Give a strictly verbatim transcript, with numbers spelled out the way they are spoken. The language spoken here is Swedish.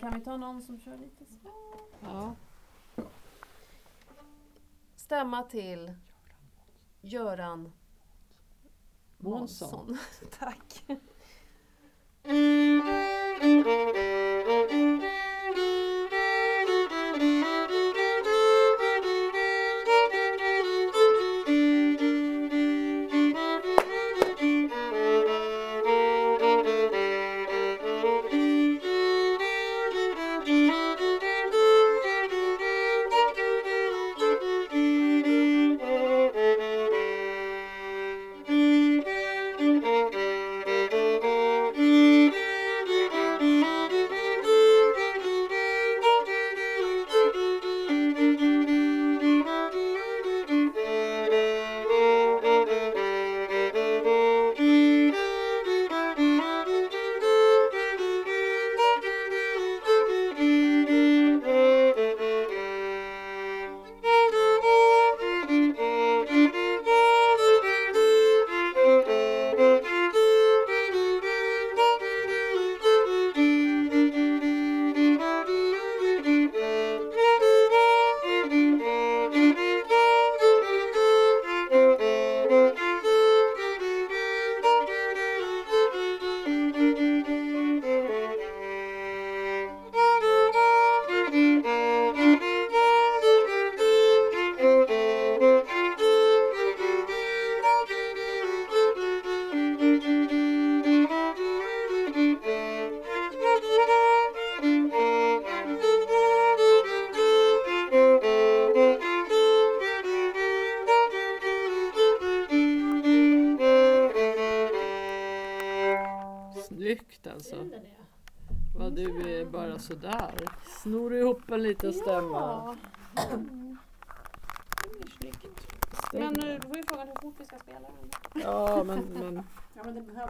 kan vi ta någon som kör lite så? Ja. Stämma till Göran Månsson. Månsson. Tack. Snyggt alltså. Vad du är bara sådär. Snor ihop en liten stämma. Ja. Mm. Det är snyggt. Men nu får ju frågan hur fort vi ska spela den. Ja, men... men... Ja, men det behöver